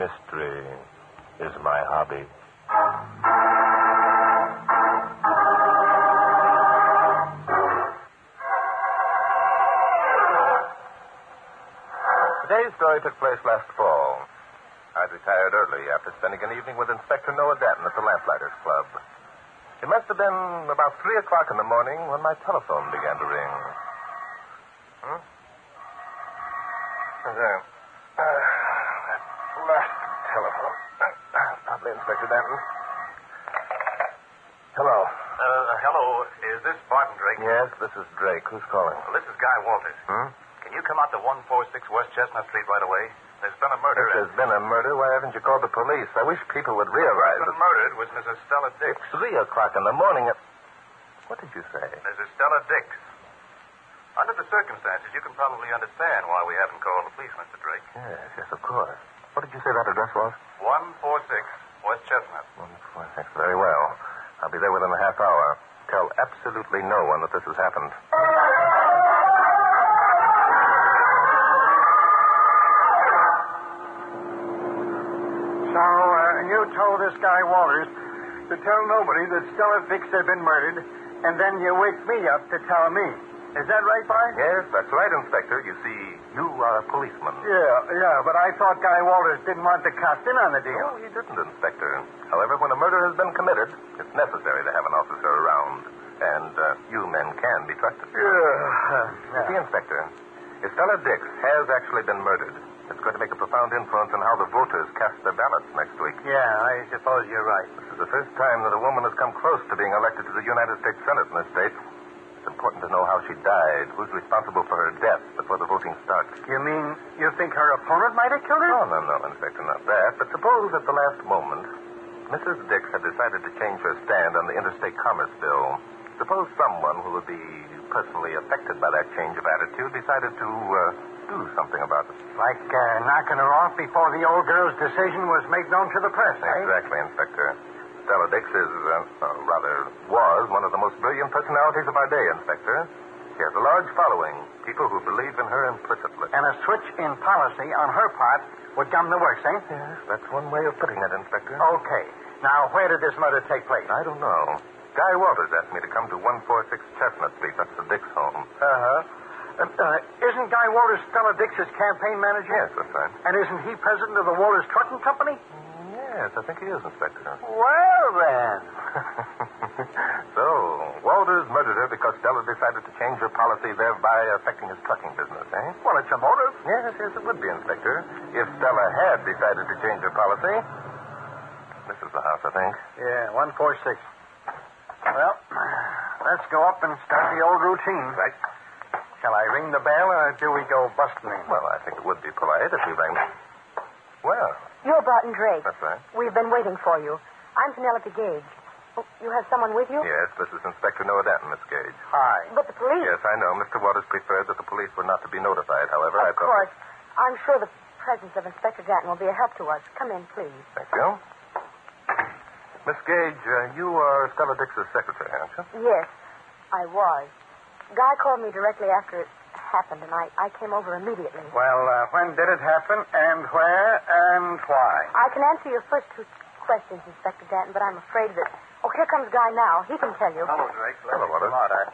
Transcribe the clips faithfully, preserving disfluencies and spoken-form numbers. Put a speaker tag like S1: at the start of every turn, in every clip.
S1: Mystery is my hobby. Today's story took place last fall. I retired early after spending an evening with Inspector Noah Danton at the Lamplighters Club. It must have been about three o'clock in the morning when my telephone began to ring. Hmm? What's that? Uh, that blasted telephone. Uh, probably Inspector Danton. Hello.
S2: Uh, hello. Is this Barton Drake?
S1: Yes, this is Drake. Who's calling?
S2: Well, this is Guy Walters.
S1: Hmm?
S2: Can you come out to one forty-six West Chestnut Street right away? There's been a murder.
S1: If there's been a murder, why haven't you called the police? I wish people would realize
S2: The
S1: that...
S2: murdered was Missus Stella Dix.
S1: It's three o'clock in the morning. At... What did you say?
S2: Missus Stella Dix. Under the circumstances, you can probably understand why we haven't called the police, Mister Drake.
S1: Yes, yes, of course. What did you say that address was?
S2: one forty-six West Chestnut.
S1: One, four, six. Very well. I'll be there within a half hour. Tell absolutely no one that this has happened.
S3: So, uh, you told this guy Walters to tell nobody that Stella Dix had been murdered, and then you wake me up to tell me. Is that right, Bart?
S1: Yes, that's right, Inspector. You see, you are a policeman.
S3: Yeah, yeah, but I thought Guy Walters didn't want the cops in on the deal.
S1: No, he didn't, Inspector. However, when a murder has been committed, it's necessary to have an officer around. And uh, you men can be trusted.
S3: Yeah. yeah.
S1: See, Inspector, if Stella Dix has actually been murdered, it's going to make a profound influence on how the voters cast their ballots next week.
S3: Yeah, I suppose you're right.
S1: This is the first time that a woman has come close to being elected to the United States Senate in this state. It's important to know how she died, who's responsible for her death before the voting starts.
S3: You mean you think her opponent might have killed her?
S1: No, no, no, Inspector, not that. But suppose at the last moment, Missus Dix had decided to change her stand on the Interstate Commerce Bill. Suppose someone who would be personally affected by that change of attitude decided to uh, do something about it.
S3: Like uh, knocking her off before the old girl's decision was made known to the press, eh?
S1: Exactly, Inspector. Stella Dix is, uh, uh, rather, was one of the most brilliant personalities of our day, Inspector. She has a large following, people who believe in her implicitly.
S3: And a switch in policy on her part would come the works, eh?
S1: Yes, that's one way of putting it, Inspector.
S3: Okay. Now, where did this murder take place?
S1: I don't know. Guy Walters asked me to come to one forty-six Chestnut Street. That's the Dix home.
S3: Uh-huh. Uh, uh, isn't Guy Walters Stella Dix's campaign manager?
S1: Yes, that's right.
S3: And isn't he president of the Walters Trucking Company?
S1: Yes, I think he is, Inspector.
S3: Well, then.
S1: So, Walters murdered her because Stella decided to change her policy, thereby affecting his trucking business, eh?
S3: Well, it's a motive.
S1: Yes, yes, it would be, Inspector. If Stella had decided to change her policy. This is the house, I think.
S3: Yeah, one four six. Well, let's go up and start the old routine.
S1: Right.
S3: Shall I ring the bell, or do we go busting in?
S1: Well, I think it would be polite if we rang. Well,
S4: You're Barton Drake.
S1: that's right.
S4: We've been waiting for you. I'm Penelope Gage. Oh, you have someone with you?
S1: Yes, this is Inspector Noah Danton, Miss Gage.
S3: Hi.
S4: But the police...
S1: Yes, I know. Mister Waters preferred that the police were not to be notified. However, I
S4: Of
S1: thought...
S4: course. I'm sure the presence of Inspector Danton will be a help to us. Come in, please.
S1: Thank you. Miss Gage, uh, you are Stella Dix's secretary, aren't you?
S4: Yes, I was. Guy called me directly after it happened, and I, I came over immediately.
S3: Well, uh, when did it happen, and where, and why?
S4: I can answer your first two questions, Inspector Danton, but I'm afraid that... Oh, here comes Guy now. He can tell you.
S2: Hello, Drake.
S1: Hello, Waters.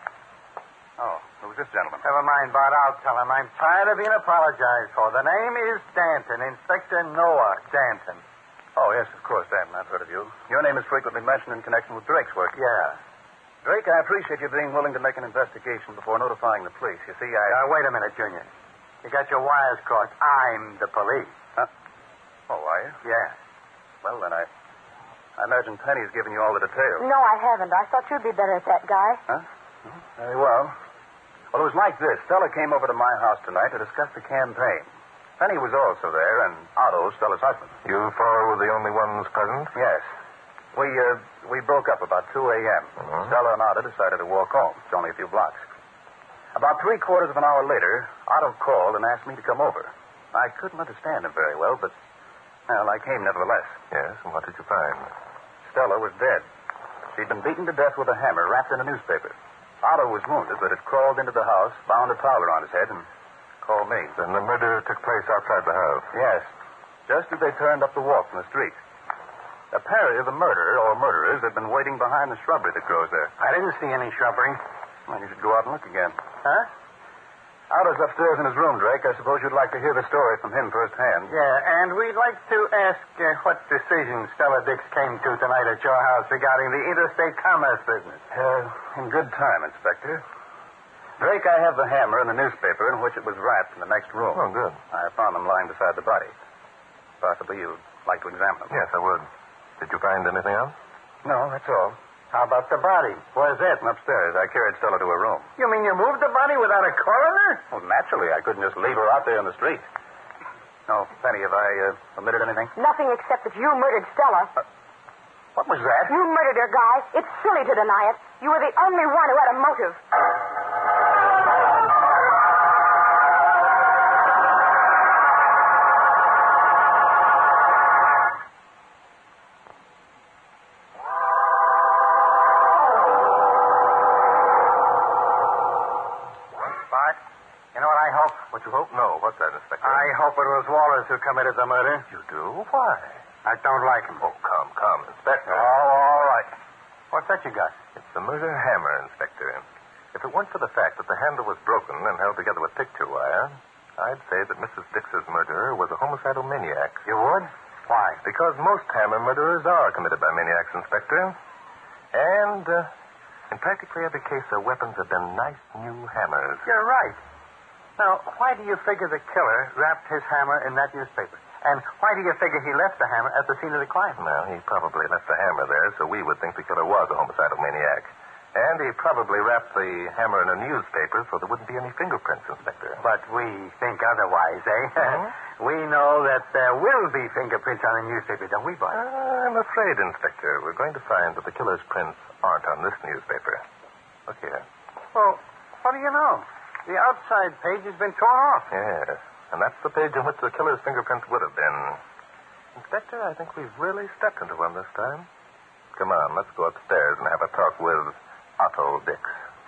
S2: Oh, who's this gentleman?
S3: Never mind, Bart. I'll tell him. I'm tired of being apologized for. The name is Danton, Inspector Noah Danton.
S2: Oh, yes, of course, Danton. I've heard of you. Your name is frequently mentioned in connection with Drake's work.
S3: Yeah.
S2: Drake, I appreciate you being willing to make an investigation before notifying the police. You see, I...
S3: Now, wait a minute, Junior. You got your wires crossed. I'm the police.
S2: Huh? Oh, are you?
S3: Yeah.
S2: Well, then I... I imagine Penny's given you all the details.
S4: No, I haven't. I thought you'd be better at that, Guy.
S2: Huh? Very well. Well, it was like this. Stella came over to my house tonight to discuss the campaign. Penny was also there, and Otto, Stella's husband.
S1: You four were the only ones present?
S2: Yes. We, uh, we broke up about two a.m.
S1: Mhm.
S2: Stella and Otto decided to walk home. It's only a few blocks. About three quarters of an hour later, Otto called and asked me to come over. I couldn't understand him very well, but, well, I came nevertheless.
S1: Yes, and what did you find?
S2: Stella was dead. She'd been beaten to death with a hammer wrapped in a newspaper. Otto was wounded, but had crawled into the house, bound a towel around his head, and called me.
S1: Then the murder took place outside the house.
S2: Yes. just as they turned up the walk from the street. Apparently, the murderer or murderers had been waiting behind the shrubbery that grows there.
S3: I didn't see any shrubbery.
S2: Well, you should go out and look again.
S3: Huh?
S2: Otto's upstairs in his room, Drake. I suppose you'd like to hear the story from him firsthand.
S3: Yeah, and we'd like to ask uh, what decision Stella Dix came to tonight at your house regarding the interstate commerce business.
S2: Uh, in good time, Inspector. Drake, I have the hammer and the newspaper in which it was wrapped in the next room.
S1: Oh, good.
S2: I found them lying beside the body. Possibly you'd like to examine them.
S1: Yes, I would. Did you find anything else?
S2: No, that's all.
S3: How about the body? Where's it?
S2: Upstairs. I carried Stella to her room.
S3: You mean you moved the body without a coroner?
S2: Well, naturally, I couldn't just leave her out there in the street. No, Penny, have I uh, omitted anything?
S4: Nothing except that you murdered Stella.
S2: Uh, what was that?
S4: You murdered her, Guy. It's silly to deny it. You were the only one who had a motive.
S1: What you hope? No. What's that, Inspector?
S3: I hope it was Wallace who committed the murder.
S1: You do? Why?
S3: I don't like him.
S1: Oh, come, come, Inspector.
S3: Oh, all right. What's that you got?
S1: It's the murder hammer, Inspector. If it weren't for the fact that the handle was broken and held together with picture wire, I'd say that Missus Dix's murderer was a homicidal maniac.
S3: You would? Why?
S1: Because most hammer murderers are committed by maniacs, Inspector. And uh, in practically every case, their weapons have been nice new hammers.
S3: You're right. Now, why do you figure the killer wrapped his hammer in that newspaper? And why do you figure he left the hammer at the scene of the crime?
S1: Well, he probably left the hammer there, so we would think the killer was a homicidal maniac. And he probably wrapped the hammer in a newspaper so there wouldn't be any fingerprints, Inspector.
S3: But we think otherwise, eh?
S1: Hmm?
S3: We know that there will be fingerprints on the newspaper, don't we, Bud?
S1: Uh, I'm afraid, Inspector, we're going to find that the killer's prints aren't on this newspaper. Look here.
S3: Well, what do you know? The outside page has been torn off.
S1: Yes, and that's the page in which the killer's fingerprints would have been. Inspector, I think we've really stepped into one this time. Come on, let's go upstairs and have a talk with Otto Dix.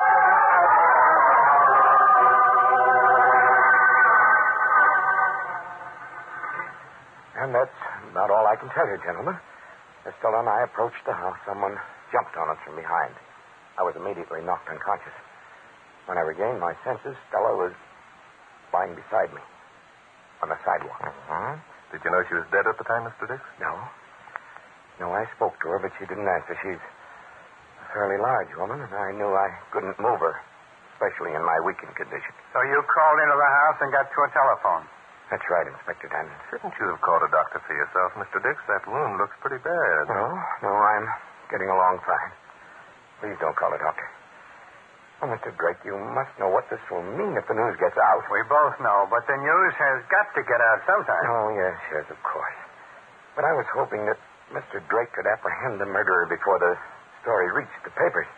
S5: And that's about all I can tell you, gentlemen. As Stella and I approached the house, someone jumped on us from behind. I was immediately knocked unconscious. When I regained my senses, Stella was lying beside me on the sidewalk.
S1: Uh-huh. Did you know she was dead at the time, Mister Dix?
S5: No. No, I spoke to her, but she didn't answer. She's a fairly large woman, and I knew I couldn't move her, especially in my weakened condition.
S3: So you crawled into the house and got to a telephone?
S5: That's right, Inspector Diamond.
S1: Shouldn't you have called a doctor for yourself, Mister Dix? That wound looks pretty bad.
S5: No, no, I'm getting along fine. Please don't call a doctor. Oh, Mister Drake, you must know what this will mean if the news gets out.
S3: We both know, but the news has got to get out sometime.
S5: Oh, yes, yes, of course. But I was hoping that Mister Drake could apprehend the murderer before the story reached the papers.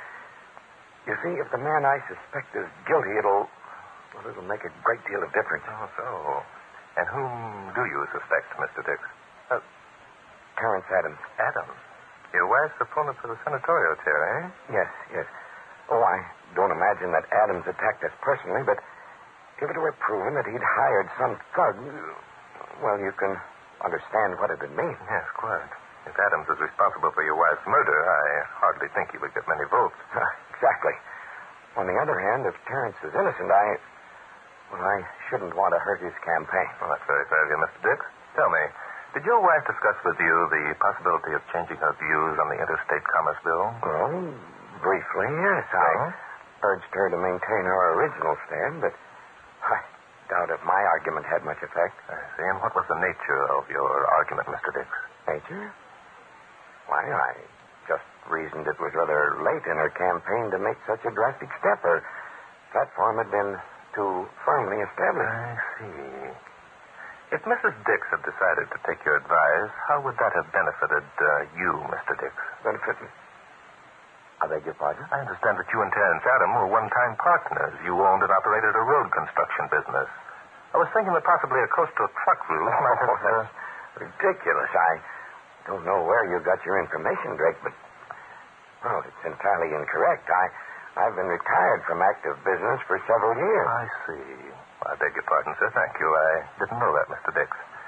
S5: You see, if the man I suspect is guilty, it'll, well, it'll make a great deal of difference.
S1: Oh, so. And whom do you suspect, Mister Dix?
S5: Uh, Clarence Adams.
S1: Adams? Your wife's opponent for the senatorial chair, eh?
S5: Yes, yes. Oh, I don't imagine that Adams attacked us personally, but if it were proven that he'd hired some thug, well, you can understand what it would mean.
S1: Yes, quite. If Adams is responsible for your wife's murder, I hardly think he would get many votes.
S5: Uh, exactly. On the other hand, if Terrence is innocent, I... Well, I shouldn't want to hurt his campaign.
S1: Well, that's very fair of you, Mister Dix. Tell me, did your wife discuss with you the possibility of changing her views on the interstate commerce bill?
S5: Well, briefly, yes. I
S1: Oh?
S5: urged her to maintain her original stand, but I doubt if my argument had much effect.
S1: I see. And what was the nature of your argument, Mister Dix?
S5: Nature? Why, I just reasoned it was rather late in her campaign to make such a drastic step. Her platform had been too firmly established.
S1: I see. If Missus Dix had decided to take your advice, how would that have benefited uh, you, Mister Dix?
S5: Benefit me? I beg your pardon?
S1: I understand that you and Terrence Adam were one-time partners. You owned and operated a road construction business. I was thinking that possibly a coastal truck route might have...
S5: Oh, that's ridiculous. I don't know where you got your information, Drake, but, well, it's entirely incorrect. I, I've been retired from active business for several years.
S1: I see. I beg your pardon, sir. Thank you. I didn't know that, Mister Dix. So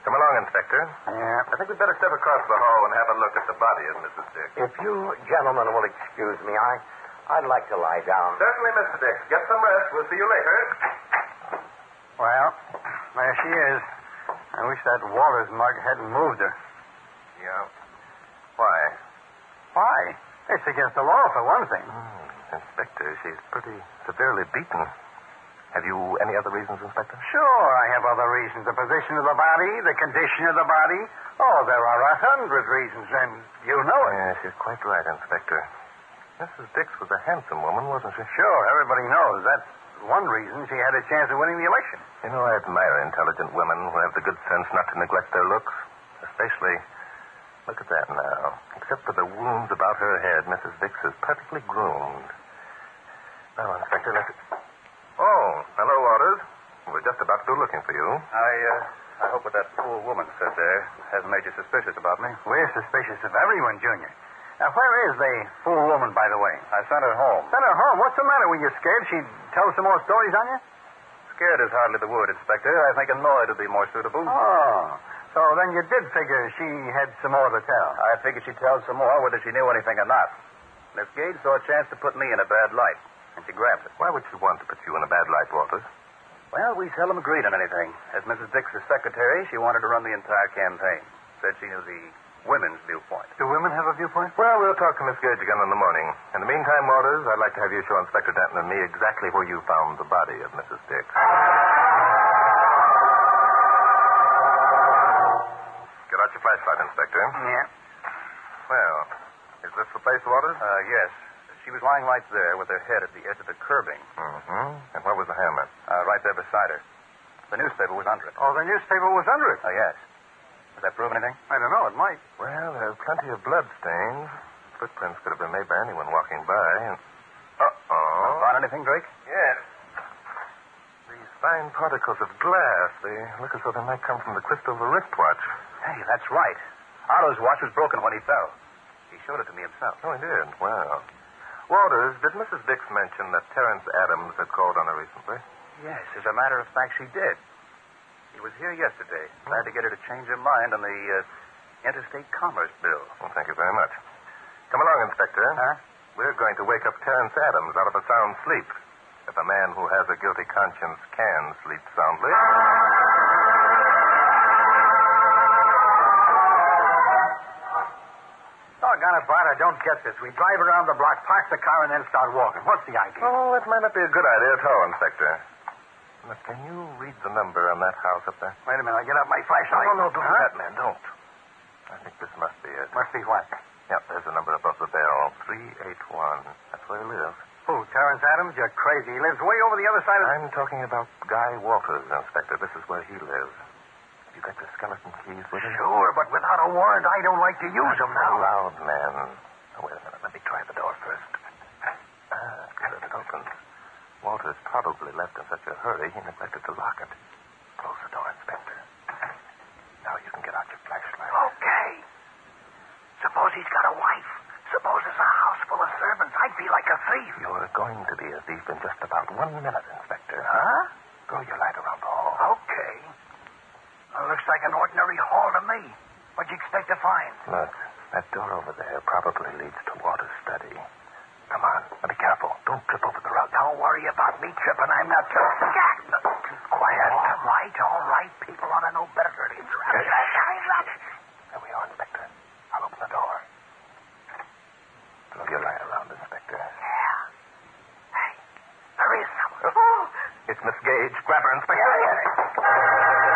S1: Come along, Inspector.
S3: Yeah.
S1: I think we'd better step across the hall and have a look at the body of Missus Dix.
S5: If you gentlemen will excuse me, I, I'd like to lie down.
S1: Certainly, Mister Dix. Get some rest. We'll see you later.
S3: Well, there she is. I wish that Walters mug hadn't moved her.
S1: Yeah. Why?
S3: Why? It's against the law, for one thing.
S1: Hmm. Inspector, she's pretty severely beaten. Have you any other reasons, Inspector?
S3: Sure, I have other reasons. The position of the body, the condition of the body. Oh, there are a hundred reasons, and you know it.
S1: Yeah, she's quite right, Inspector. Missus Dix was a handsome woman, wasn't she?
S3: Sure, everybody knows. That's one reason she had a chance of winning the election.
S1: You know, I admire intelligent women who have the good sense not to neglect their looks. Especially, look at that now. Except for the wounds about her head, Missus Dix is perfectly groomed. Now, Inspector, let's... Oh, hello, Waters. We're just about to go looking for you.
S2: I, uh, I hope what that fool woman said there hasn't made you suspicious about me.
S3: We're suspicious of everyone, Junior. Now, where is the fool woman, by the way?
S2: I sent her home.
S3: Send her home. What's the matter? Were you scared she'd tell some more stories on you?
S2: Scared is hardly the word, Inspector. I think annoyed would be more suitable.
S3: Oh, so then you did figure she had some more to tell.
S2: I figured she'd tell some more, whether she knew anything or not. Miss Gage saw a chance to put me in a bad light, and she grabbed it.
S1: Why would she want to put you in a bad light, Waters?
S2: Well, we seldom agreed on anything. As Missus Dix's secretary, she wanted to run the entire campaign. Said she knew the women's viewpoint.
S3: Do women have a viewpoint?
S1: Well, we'll talk to Miss Gage again in the morning. In the meantime, Waters, I'd like to have you show Inspector Denton and me exactly where you found the body of Missus Dix. Get out your flashlight, Inspector.
S3: Yeah.
S1: Well, is this the place, Waters?
S2: Uh, yes. She was lying right there with her head at the edge of the curbing.
S1: Mm-hmm. And where was the hammer?
S2: Uh, right there beside her. The newspaper was under it.
S3: Oh, the newspaper was under it.
S2: Oh, yes. Does that prove anything?
S3: I don't know. It might.
S1: Well, there's plenty of blood stains. Footprints could have been made by anyone walking by. And... Uh-oh.
S2: Found anything, Drake?
S1: Yes. These fine particles of glass. They look as though they might come from the crystal of a wristwatch.
S2: Hey, that's right. Otto's watch was broken when he fell. He showed it to me himself.
S1: Oh, he did? Well. Waters, did Missus Dix mention that Terence Adams had called on her recently?
S2: Yes, as a matter of fact, she did. He was here yesterday. Tried to get her to change her mind on the uh, Interstate Commerce Bill.
S1: Well, thank you very much. Come along, Inspector.
S3: Huh?
S1: We're going to wake up Terence Adams out of a sound sleep. If a man who has a guilty conscience can sleep soundly.
S3: Doggone it, Bart, I don't get this. We drive around the block, park the car, and then start walking. What's the idea?
S1: Oh, that might not be a good idea at all, Inspector. Now, can you read the number on that house up there?
S3: Wait a minute, I'll get out my flashlight.
S1: No, no, no, don't do
S3: Huh?
S1: that, man. Don't. I think this must be it.
S3: Must be what?
S1: Yep, there's a number above the bell. three eight one. That's where he lives.
S3: Who, Terence Adams? You're crazy. He lives way over the other side of...
S1: I'm talking about Guy Walters, Inspector. This is where he lives. Have you got the skeleton keys with you?
S3: Sure, but without a warrant, I don't like to use them now.
S1: Loud, man. Oh, wait a minute. Let me try the door first. Ah, good. It opens. Walters probably left in such a hurry he neglected to lock it. Close the door, Inspector. Now you can get out your flashlight.
S3: Okay. Suppose he's got a wife. Suppose it's a house full of servants. I'd feel like a thief.
S1: You're going to be a thief in just about one minute, Inspector.
S3: Huh?
S1: Throw your light around the hall.
S3: Okay. Well, looks like an ordinary hall to me. What'd you expect to find?
S1: Look, that door over there probably leads to Walter's study. Come on. Now be careful. Don't trip over the rug.
S3: Don't worry about me tripping. I'm not tripping.
S1: Quiet.
S3: All right, all right. People ought to know better than to interrupt.
S1: There we are, Inspector. I'll open the door. Throw your light around, Inspector.
S3: Yeah. Hey, there is someone.
S1: Oh, it's Miss Gage. Grab her, Inspector.
S3: Yeah, yeah.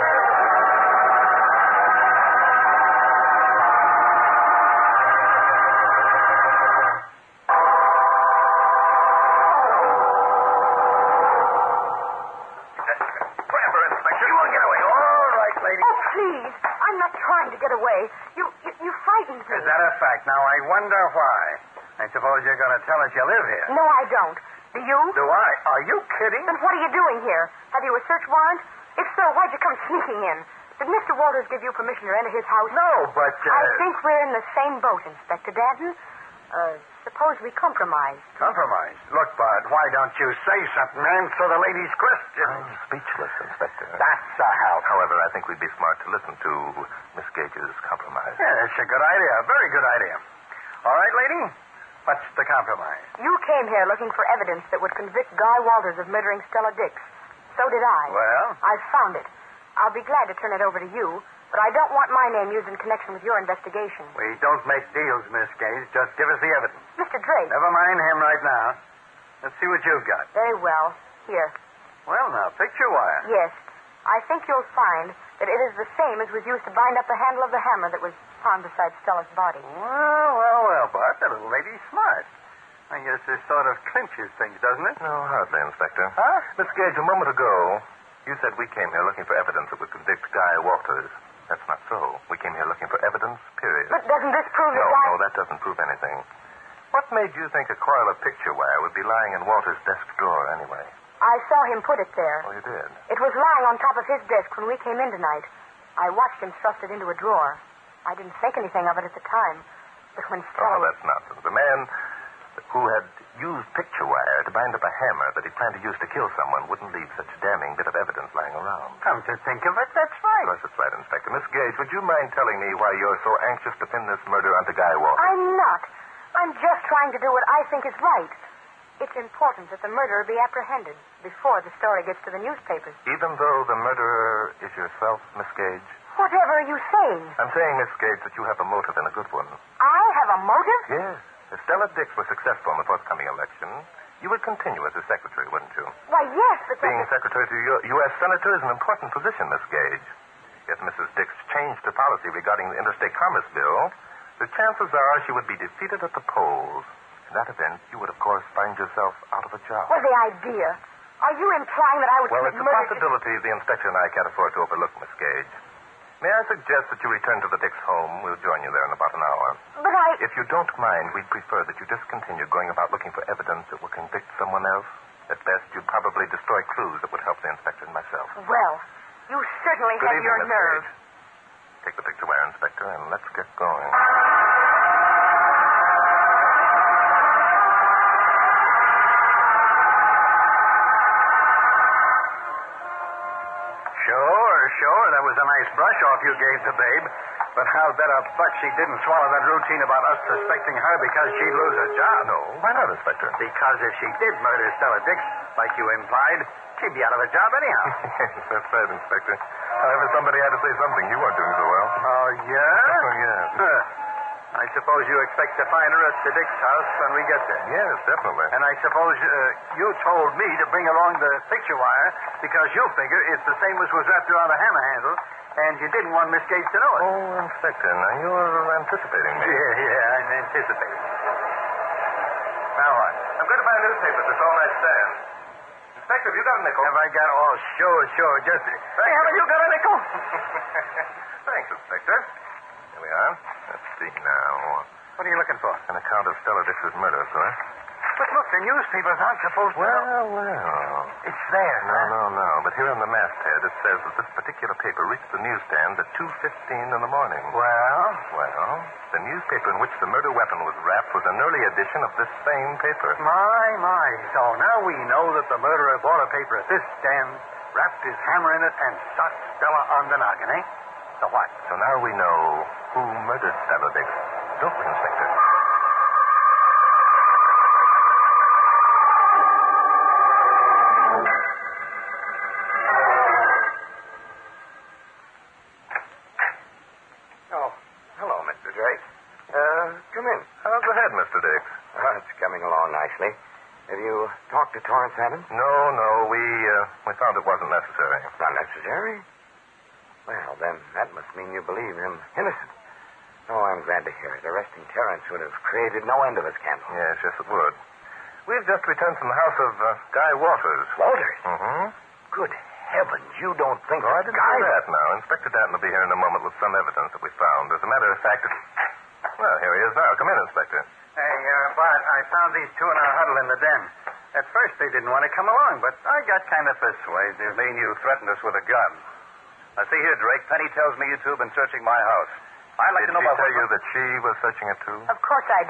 S1: Grab her, Inspector.
S3: You won't get away. All right, lady.
S4: Oh, please. I'm not trying to get away. You, you, you frightened me.
S3: Is that a fact? Now, I wonder why. I suppose you're going to tell us you live here.
S4: No, I don't. Do you?
S3: Do I? Are you kidding?
S4: Then what are you doing here? Have you a search warrant? If so, why'd you come sneaking in? Did Mister Walters give you permission to enter his house?
S3: No, but... Uh...
S4: I think we're in the same boat, Inspector Danton. Uh, suppose we compromise.
S3: Compromise? Look, Bud, why don't you say something? Answer the lady's question.
S1: I'm speechless, Inspector.
S3: That's a help.
S1: However, I think we'd be smart to listen to Miss Gage's compromise.
S3: Yeah, that's a good idea. A very good idea. All right, lady. What's the compromise?
S4: You came here looking for evidence that would convict Guy Walters of murdering Stella Dix. So did I.
S3: Well?
S4: I found it. I'll be glad to turn it over to you, but I don't want my name used in connection with your investigation.
S3: We don't make deals, Miss Gage. Just give us the evidence.
S4: Mister Drake.
S3: Never mind him right now. Let's see what you've got.
S4: Very well. Here.
S3: Well, now, picture wire.
S4: Yes. I think you'll find that it is the same as was used to bind up the handle of the hammer that was found beside Stella's body.
S3: Well, well, well, Bart, the little lady's smart. I guess this sort of clinches things, doesn't it?
S1: No, hardly, Inspector.
S3: Huh?
S1: Miss Gage, a moment ago, you said we came here looking for evidence that would convict Guy Walters. That's not so. We came here looking for evidence, period.
S4: But doesn't this prove
S1: No,
S4: that Guy...
S1: no, that doesn't prove anything. What made you think a coil of picture wire would be lying in Walter's desk drawer, anyway?
S4: I saw him put it there.
S1: Oh, you did?
S4: It was lying on top of his desk when we came in tonight. I watched him thrust it into a drawer. I didn't think anything of it at the time. But when Stella...
S1: Oh, that's nonsense. The man who had used picture wire to bind up a hammer that he planned to use to kill someone wouldn't leave such a damning bit of evidence lying around.
S3: Come to think of it, that's right.
S1: Of course, it's right, Inspector. Miss Gage, would you mind telling me why you're so anxious to pin this murder onto Guy Walters?
S4: I'm not. I'm just trying to do what I think is right. It's important that the murderer be apprehended before the story gets to the newspapers.
S1: Even though the murderer is yourself, Miss Gage?
S4: Whatever are you saying?
S1: I'm saying, Miss Gage, that you have a motive and a good one.
S4: I have a motive?
S1: Yes. If Stella Dix were successful in the forthcoming election, you would continue as her secretary, wouldn't you?
S4: Why, yes, but...
S1: Being
S4: that's...
S1: secretary to the U S Senator is an important position, Miss Gage. If Missus Dix changed her policy regarding the Interstate Commerce Bill, the chances are she would be defeated at the polls. In that event, you would, of course, find yourself out of a job.
S4: Well, the idea. Are you implying that I would
S1: Well,
S4: commit
S1: it's a
S4: murder...
S1: possibility the inspector and I can't afford to overlook, Miss Gage. May I suggest that you return to the Dix home? We'll join you there in about an hour.
S4: But I...
S1: If you don't mind, we'd prefer that you discontinue going about looking for evidence that will convict someone else. At best, you'd probably destroy clues that would help the inspector and myself.
S4: Well, you certainly
S1: Good
S4: have
S1: evening,
S4: your
S1: Miss
S4: nerve.
S1: Gage. Take the picture wire, Inspector, and let's get going.
S3: Sure, sure. That was a nice brush off you gave the babe. But I'll bet a buck she didn't swallow that routine about us suspecting her because she'd lose her job.
S1: No, why not, Inspector?
S3: Because if she did murder Stella Dix, like you implied, she'd be out of a job anyhow.
S1: Yes, that's right, Inspector. However, somebody had to say something. You weren't doing so well.
S3: Oh, yeah?
S1: Oh, yes.
S3: Huh. I suppose you expect to find her at the Dix house when we get there.
S1: Yes, definitely.
S3: And I suppose uh, you told me to bring along the picture wire because you figure it's the same as was wrapped around the hammer handle, and you didn't want Miss Gage to know it.
S1: Oh, Inspector, now you're anticipating me.
S3: Yeah, yeah, I'm anticipating. Now what?
S1: I'm going to buy a newspaper at this all-night stand. Inspector, have you got a nickel?
S3: Have I got... Oh, sure, sure. Just... Hey, haven't you got a nickel?
S1: Thanks, Inspector. Here we are. Let's see now.
S3: What are you looking for?
S1: An account of Stella Dix's murder, sir.
S3: But look, the newspapers aren't supposed to...
S1: Well, well.
S3: It's there,
S1: No,
S3: huh?
S1: no, no. But here on the masthead, it says that this particular paper reached the newsstand at two fifteen in the morning.
S3: Well?
S1: Well, the newspaper in which the murder weapon was wrapped was an early edition of this same paper.
S3: My, my. So now we know that the murderer bought a paper at this stand, wrapped his hammer in it, and shot Stella on the noggin, eh? So what?
S1: So now we know who murdered Stella Dix. Don't we, Inspector?
S5: Oh, hello, Mister Drake. Uh, come in.
S1: Oh, go ahead, Mister Dix.
S5: Uh, it's coming along nicely. Have you talked to Torrance Adams?
S1: No, no, we, uh, we found it wasn't necessary.
S5: Not necessary? Well, then, that must mean you believe him innocent. Oh, I'm glad to hear it. Arresting Terrence would have created no end of a scandal.
S1: Yes, yes, it would. We've just returned from the house of uh, Guy Walters.
S5: Walters?
S1: Mm-hmm.
S5: Good heavens, you don't think
S1: Oh, I
S5: that
S1: didn't
S5: Guy...
S1: say that now. Inspector Danton will be here in a moment with some evidence that we found. As a matter of fact, it's... Well, here he is now. Come in, Inspector.
S3: Hey, uh, Bart, I found these two in our huddle in the den. At first, they didn't want to come along, but I got kind of persuaded.
S2: You mean you threatened us with a gun? Now, see here, Drake. Penny tells me you two have been searching my house. I'd like
S1: Did
S2: to know
S1: she
S2: about
S1: tell
S2: what...
S1: you that she was searching it, too?
S4: Of course I did.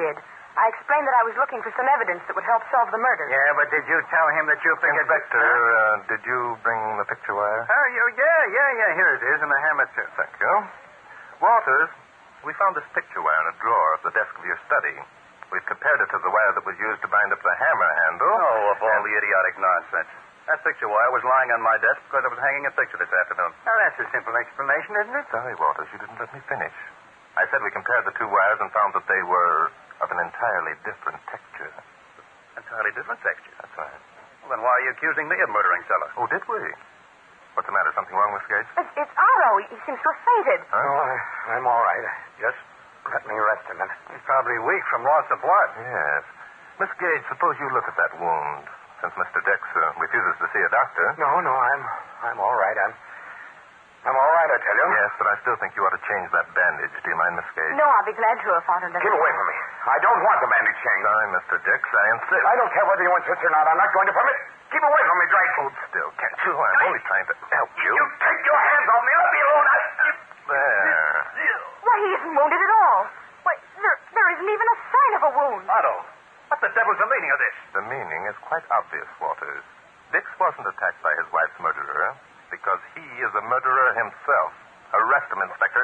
S4: I explained that I was looking for some evidence that would help solve the murder.
S3: Yeah, but did you tell him that you figured...
S1: Inspector, uh, did you bring the picture wire?
S3: Oh, you, yeah, yeah, yeah. Here it is, and the hammer, too.
S1: Thank you. Walters, we found this picture wire in a drawer of the desk of your study. We've compared it to the wire that was used to bind up the hammer handle.
S2: Oh, of all the idiotic nonsense. That picture wire was lying on my desk because I was hanging a picture this afternoon.
S3: Now, that's a simple explanation, isn't it?
S1: Sorry, Walters, you didn't let me finish. I said we compared the two wires and found that they were of an entirely different texture.
S2: Entirely different texture.
S1: That's right.
S2: Well, then why are you accusing me of murdering Stella?
S1: Oh, did we? What's the matter? Something wrong, Miss Gates?
S4: It's, it's Otto. He, he seems to have fainted.
S1: Huh?
S5: Oh, I, I'm all right. Just let me rest a minute.
S3: He's probably weak from loss of blood.
S1: Yes. Miss Gates, suppose you look at that wound. Since Mister Dix uh, refuses to see a doctor.
S5: No, no, I'm I'm all right. I'm I'm all right, I tell you.
S1: Yes, but I still think you ought to change that bandage. Do you mind, Miss Gates?
S4: No, I'll be glad to if Otto doesn't...
S5: Get away from me. I don't want the bandage changed.
S1: Sorry, Mister Dix. I insist.
S5: I don't care whether you insist or not. I'm not going to permit. Keep away from me, Drake.
S1: Hold still, can't you? I'm only trying to help you.
S5: You take your hands off me. Let me alone. I...
S1: There.
S4: Why, he isn't wounded at all. Why, there, there isn't even a sign of a wound.
S2: Otto, what the devil's the meaning of this?
S1: The meaning is quite obvious, Walters. Dix wasn't attacked by his wife's murderer because he is a murderer himself. Arrest him, Inspector.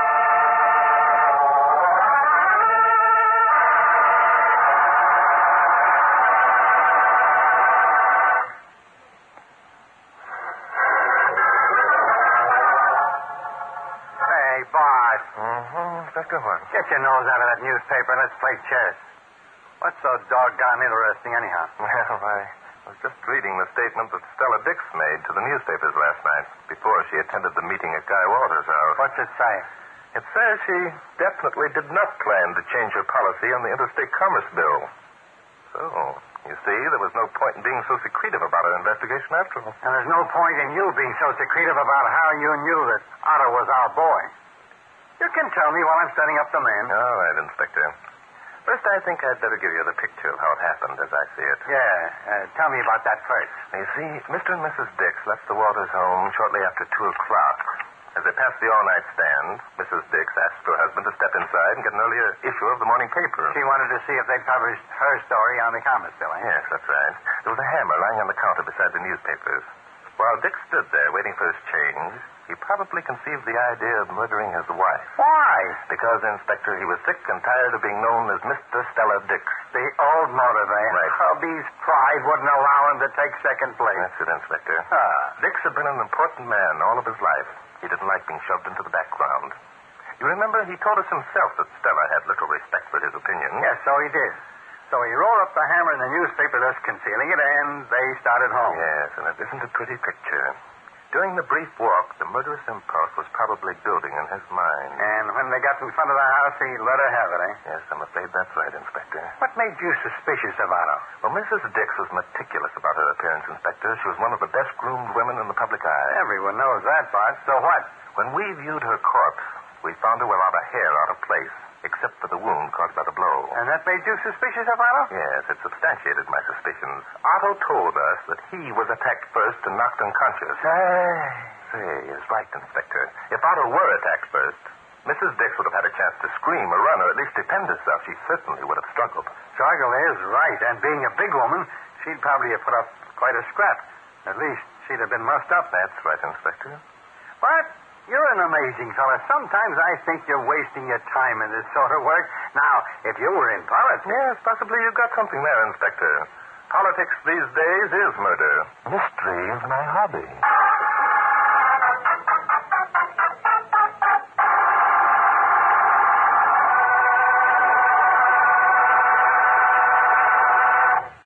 S3: Hey, Bart.
S1: Mm-hmm, Inspector Horn.
S3: Get your nose out of that newspaper and let's play chess. What's so doggone interesting, anyhow?
S1: Well, I was just reading the statement that Stella Dix made to the newspapers last night before she attended the meeting at Guy Walters' house.
S3: What's it say?
S1: It says she definitely did not plan to change her policy on the Interstate Commerce Bill. So, you see, there was no point in being so secretive about her investigation after all.
S3: And there's no point in you being so secretive about how you knew that Otto was our boy. You can tell me while I'm setting up the man.
S1: All right, Inspector. First, I think I'd better give you the picture of how it happened as I see it.
S3: Yeah, uh, tell me about that first.
S1: You see, Mister and Missus Dix left the Walters home shortly after two o'clock. As they passed the all-night stand, Missus Dix asked her husband to step inside and get an earlier issue of the morning paper.
S3: She wanted to see if they'd published her story on the Commerce Bill, eh?
S1: Yes, that's right. There was a hammer lying on the counter beside the newspapers. While Dix stood there waiting for his change, he probably conceived the idea of murdering his wife.
S3: Why?
S1: Because, Inspector, he was sick and tired of being known as Mister Stella Dix.
S3: The old motive, eh?
S1: Right.
S3: Hubby's pride wouldn't allow him to take second place.
S1: That's it, Inspector.
S3: Ah.
S1: Dix had been an important man all of his life. He didn't like being shoved into the background. You remember he told us himself that Stella had little respect for his opinion.
S3: Yes, so he did. So he rolled up the hammer in the newspaper, thus concealing it, and they started home.
S1: Yes, and it isn't a pretty picture. During the brief walk, the murderous impulse was probably building in his mind.
S3: And when they got in front of the house, he let her have it, eh?
S1: Yes, I'm afraid that's right, Inspector.
S3: What made you suspicious of Otto?
S1: Well, Missus Dix was meticulous about her appearance, Inspector. She was one of the best-groomed women in the public eye.
S3: Everyone knows that, Bart. So what?
S1: When we viewed her corpse, we found her without a hair out of place, except for the wound caused by the blow.
S3: And that made you suspicious of Otto?
S1: Yes, it substantiated my suspicions. Otto told us that he was attacked first and knocked unconscious.
S3: Say.
S1: Say, is right, Inspector. If Otto were attacked first, Missus Dix would have had a chance to scream or run or at least defend herself. She certainly would have struggled.
S3: Struggle is right. And being a big woman, she'd probably have put up quite a scrap. At least she'd have been mussed up.
S1: That's right, Inspector.
S3: But you're an amazing fella. Sometimes I think you're wasting your time in this sort of work. Now, if you were in politics...
S1: Yes, possibly you've got something there, Inspector. Politics these days is murder. Mystery is my hobby.